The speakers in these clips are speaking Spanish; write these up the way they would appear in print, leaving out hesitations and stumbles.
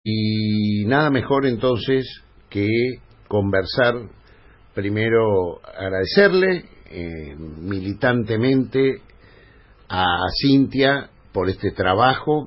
Y nada mejor entonces que conversar, primero agradecerle militantemente a Cintia por este trabajo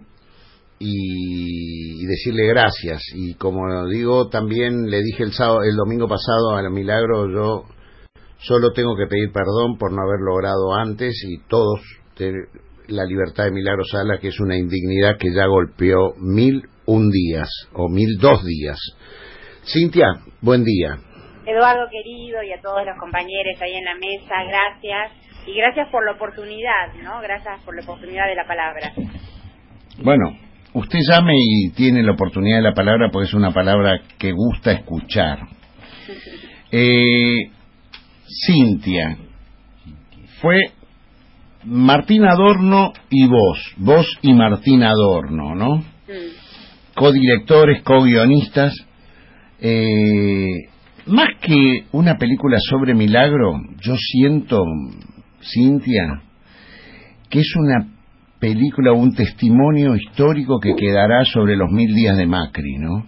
y decirle gracias. Y como digo, también le dije el domingo pasado a la Milagro, yo solo tengo que pedir perdón por no haber logrado antes, y todos la libertad de Milagro Sala, que es una indignidad que ya golpeó 1001 días o 1002 días. Cintia, buen día. Eduardo querido, y a todos los compañeros ahí en la mesa, gracias. Y gracias por la oportunidad, ¿no? Gracias por la oportunidad de la palabra. Bueno, usted llame y tiene la oportunidad de la palabra porque es una palabra que gusta escuchar. Cintia, fue Martín Adorno y vos y Martín Adorno, ¿no? Codirectores, co-guionistas. Más que una película sobre Milagro, yo siento, Cintia, que es una película, un testimonio histórico que quedará sobre los 1000 días de Macri, ¿no?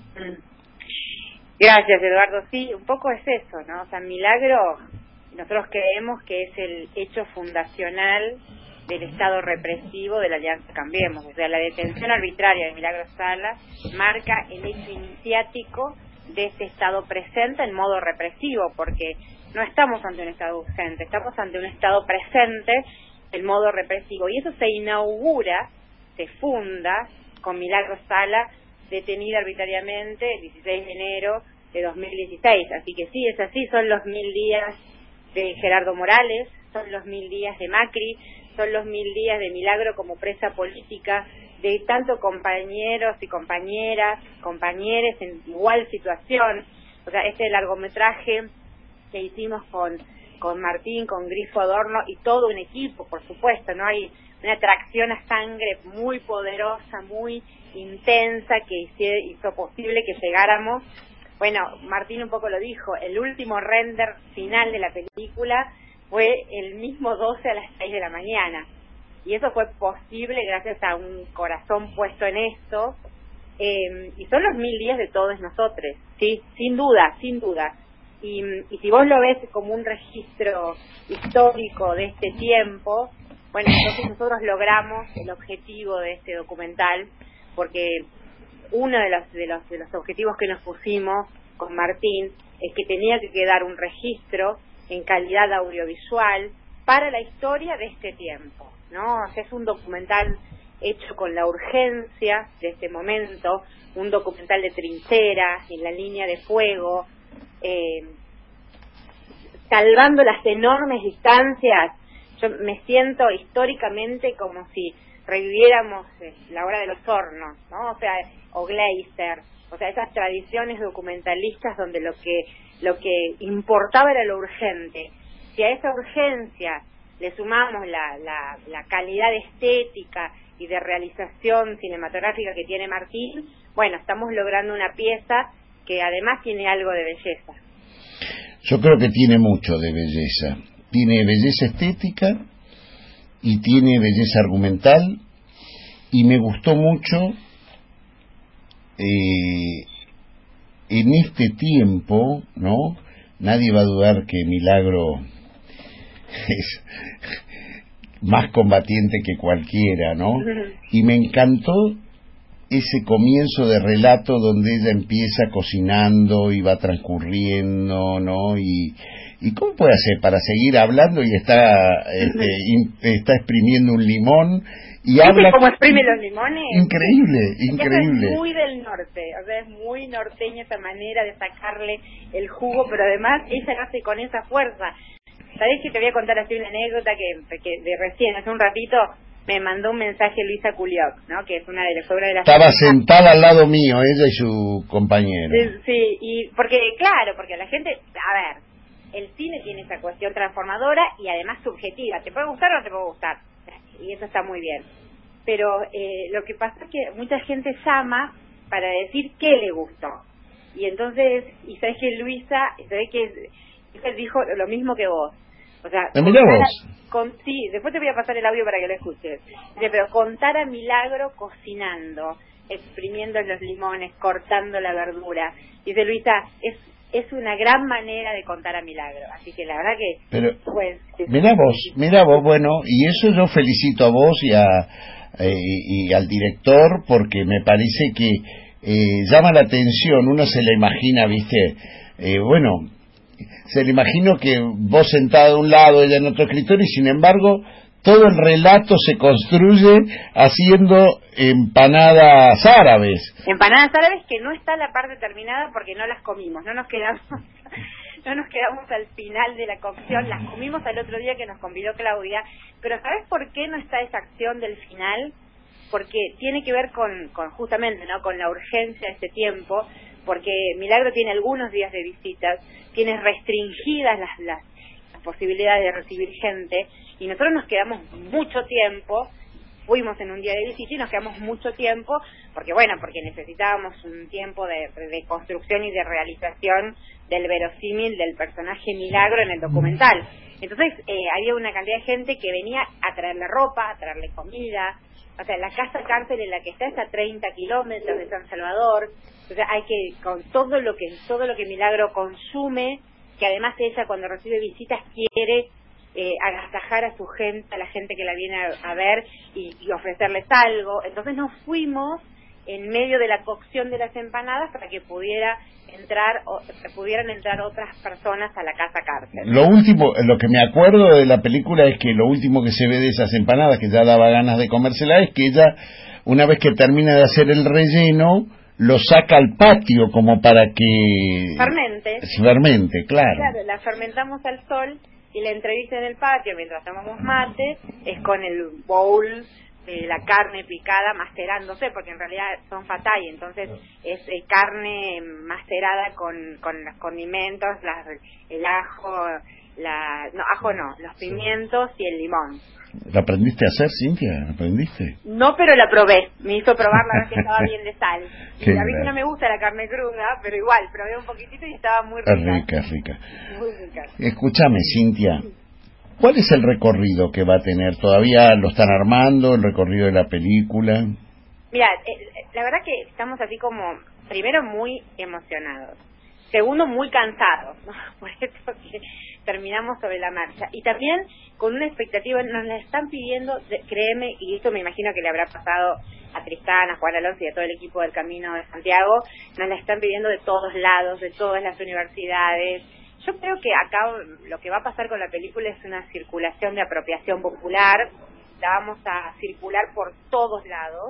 Gracias, Eduardo. Sí, un poco es eso, ¿no? O sea, Milagro, nosotros creemos que es el hecho fundacional del Estado represivo de la Alianza Cambiemos. O sea, la detención arbitraria de Milagro Sala marca el hecho iniciático de este Estado presente en modo represivo, porque no estamos ante un Estado urgente, estamos ante un Estado presente en modo represivo. Y eso se inaugura, se funda con Milagro Sala detenida arbitrariamente el 16 de enero de 2016. Así que sí, es así, son los 1000 días de Gerardo Morales, son los 1000 días de Macri, son los 1000 días de Milagro como presa política, de tanto compañeros y compañeras, compañeres en igual situación. O sea, este largometraje que hicimos con Martín, con Grifo Adorno y todo un equipo, por supuesto, ¿no? Hay una atracción a sangre muy poderosa, muy intensa, que hizo posible que llegáramos. Bueno, Martín un poco lo dijo, el último render final de la película fue el mismo 12 a las 6 de la mañana. Y eso fue posible gracias a un corazón puesto en esto. Y son los 1000 días de todos nosotros, sí, sin duda, sin duda. Y si vos lo ves como un registro histórico de este tiempo, bueno, entonces nosotros logramos el objetivo de este documental, porque uno de los objetivos que nos pusimos con Martín es que tenía que quedar un registro en calidad audiovisual para la historia de este tiempo, ¿no? O sea, es un documental hecho con la urgencia de este momento, un documental de trincheras, en la línea de fuego, salvando las enormes distancias. Yo me siento históricamente como si reviviéramos la hora de los hornos, ¿no? O sea, o Gleiser, o sea, esas tradiciones documentalistas donde lo que importaba era lo urgente. Si a esa urgencia le sumamos la calidad estética y de realización cinematográfica que tiene Martín, bueno, estamos logrando una pieza que además tiene algo de belleza. Yo creo que tiene mucho de belleza. Tiene belleza estética y tiene belleza argumental, y me gustó mucho en este tiempo, ¿no? Nadie va a dudar que Milagro es más combatiente que cualquiera, ¿no? Y me encantó ese comienzo de relato donde ella empieza cocinando y va transcurriendo, ¿no? ¿Y cómo puede hacer para seguir hablando y está exprimiendo un limón y habla? ¿Cómo exprime los limones? Increíble. Es muy del norte, o sea, es muy norteña esa manera de sacarle el jugo, pero además ella lo hace con esa fuerza. ¿Sabés que te voy a contar así una anécdota que de recién, hace un ratito, me mandó un mensaje Luisa Culioc, ¿no? Que es una de las obras de la... Estaba sentada al lado mío, ella y su compañero. Sí, y porque la gente, a ver, el cine tiene esa cuestión transformadora y además subjetiva. ¿Te puede gustar o no te puede gustar? Y eso está muy bien. Pero lo que pasa es que mucha gente llama para decir qué le gustó. Y entonces, y sabés que Luisa, sabés que él dijo lo mismo que vos. O sea, sí, después te voy a pasar el audio para que lo escuches. Dice, pero contar a Milagro cocinando exprimiendo los limones, cortando la verdura. Dice Luisa, es una gran manera de contar a Milagro, así que la verdad que... Pero, pues, mira vos, bueno, y eso yo felicito a vos y al director, porque me parece que llama la atención, uno se la imagina, viste, bueno, se le imagino que vos sentada de un lado, ella en otro escritorio, y sin embargo todo el relato se construye haciendo empanadas árabes. Empanadas árabes que no está la parte terminada porque no las comimos, no nos quedamos al final de la cocción, las comimos al otro día que nos convidó Claudia, pero ¿sabes por qué no está esa acción del final? Porque tiene que ver con justamente, ¿no?, con la urgencia de este tiempo, porque Milagro tiene algunos días de visitas, tiene restringidas las posibilidades de recibir gente, y nosotros nos quedamos mucho tiempo, fuimos en un día de visita y nos quedamos mucho tiempo, porque necesitábamos un tiempo de construcción y de realización del verosímil del personaje Milagro en el documental. Entonces había una cantidad de gente que venía a traerle ropa, a traerle comida. O sea, la casa cárcel en la que está a 30 kilómetros de San Salvador. O sea, hay que, con todo lo que Milagro consume, que además ella cuando recibe visitas quiere agasajar a su gente, a la gente que la viene a ver y ofrecerles algo. Entonces nos fuimos en medio de la cocción de las empanadas para que pudieran entrar otras personas a la casa cárcel. Lo que me acuerdo de la película es que lo último que se ve de esas empanadas, que ya daba ganas de comérsela, es que ella, una vez que termina de hacer el relleno, lo saca al patio como para que... Fermente, claro. Claro, la fermentamos al sol y la entrevista en el patio mientras tomamos mate es con el bowl de la carne picada macerándose, porque en realidad son fatay, entonces es carne macerada con los condimentos, el ajo, los pimientos y el limón. ¿La aprendiste a hacer, Cintia? ¿La aprendiste? No, pero la probé. Me hizo probar la vez que estaba bien de sal. Y a mí que no me gusta la carne cruda, pero igual, probé un poquitito y estaba muy rica. Rica. Muy rica. Escúchame, Cintia, ¿cuál es el recorrido que va a tener? ¿Todavía lo están armando, el recorrido de la película? Mira, la verdad que estamos así como, primero, muy emocionados. Segundo, muy cansados, ¿no? Por eso que terminamos sobre la marcha. Y también con una expectativa, nos la están pidiendo, créeme, y esto me imagino que le habrá pasado a Tristán, a Juan Alonso y a todo el equipo del Camino de Santiago, nos la están pidiendo de todos lados, de todas las universidades. Yo creo que acá lo que va a pasar con la película es una circulación de apropiación popular, la vamos a circular por todos lados.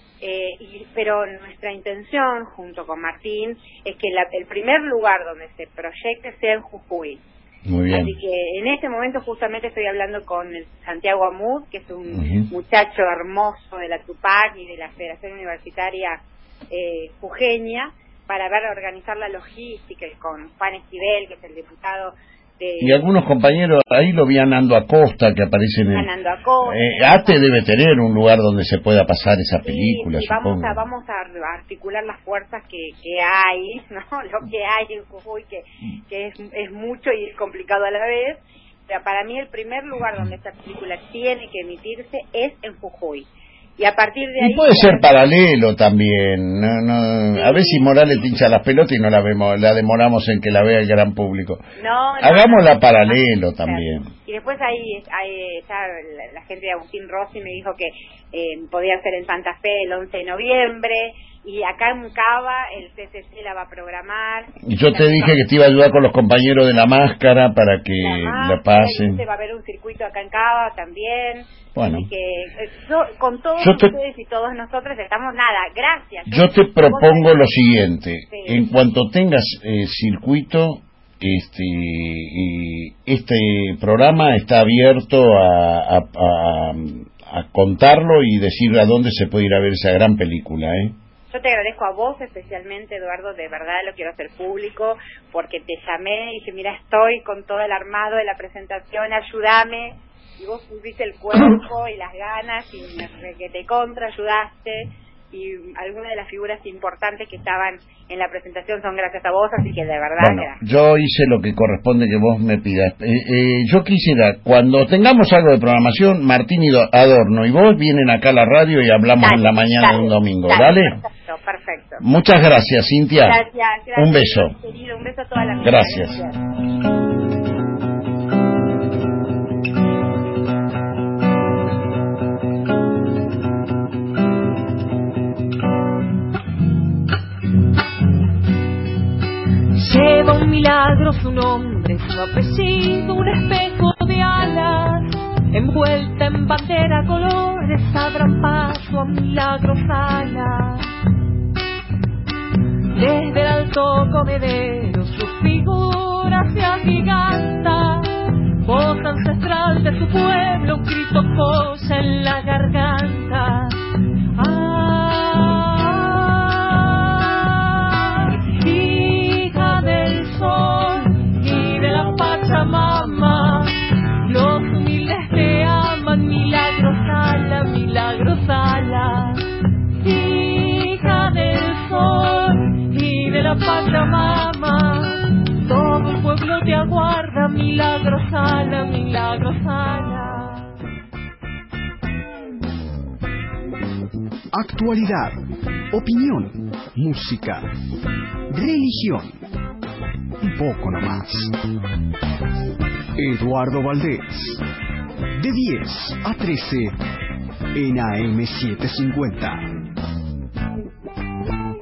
Pero nuestra intención, junto con Martín, es que el primer lugar donde se proyecte sea en Jujuy. Muy bien. Así que en este momento justamente estoy hablando con el Santiago Amud, que es un muchacho hermoso de la Tupac y de la Federación Universitaria jujeña, para organizar la logística, con Juan Esquivel, que es el diputado de... Y algunos compañeros, ahí lo vi a Nando Acosta, que aparecen en... Nando Acosta. ATE debe tener un lugar donde se pueda pasar esa película, sí, supongo. Vamos a articular las fuerzas que hay, ¿no? Lo que hay en Jujuy, que es mucho y es complicado a la vez. O sea, para mí el primer lugar donde esta película tiene que emitirse es en Jujuy. Y a partir de ahí... Y puede ser paralelo también. No, a ver si Morales pincha las pelotas y no la vemos, la demoramos en que la vea el gran público. Hagámosla paralelo también. Y después ahí ya la gente de Agustín Rossi me dijo que podía ser en Santa Fe el 11 de noviembre, y acá en Cava el CCC la va a programar. Y yo te dije que te iba a ayudar con los compañeros de La Máscara para que la pasen. Va a haber un circuito acá en Cava también. Bueno. Así que con todos ustedes y todos nosotros estamos gracias. Yo te propongo lo siguiente. Sí. En cuanto tengas circuito, este programa está abierto a contarlo y decir a dónde se puede ir a ver esa gran película, ¿eh? Yo te agradezco a vos especialmente, Eduardo, de verdad lo quiero hacer público, porque te llamé y dije, mira, estoy con todo el armado de la presentación, ayúdame, y vos pusiste el cuerpo y las ganas y que te ayudaste, y algunas de las figuras importantes que estaban en la presentación son gracias a vos, así que de verdad bueno, gracias. yo hice lo que corresponde que vos me pidas. Yo quisiera, cuando tengamos algo de programación, Martín y Adorno y vos vienen acá a la radio y hablamos en la mañana de un domingo. Dale. Perfecto. Muchas gracias, Cintia. Gracias. Un beso. Querido, un beso a toda la vida. Gracias. Lleva un milagro su nombre, su apellido, un espejo de alas, envuelta en bandera colores, abran paso a milagros alas. Desde el alto comedero su figura se agiganta, voz ancestral de su pueblo, un grito posa en la garganta. Hija del sol y de la Pachamama, los humildes te aman, milagros ala, milagros ala. Hija del sol y de la Pachamama, todo el pueblo te aguarda, milagros ala, milagros ala. Actualidad, opinión, música, religión, un poco nomás. Eduardo Valdés, de 10 a 13 en AM 750.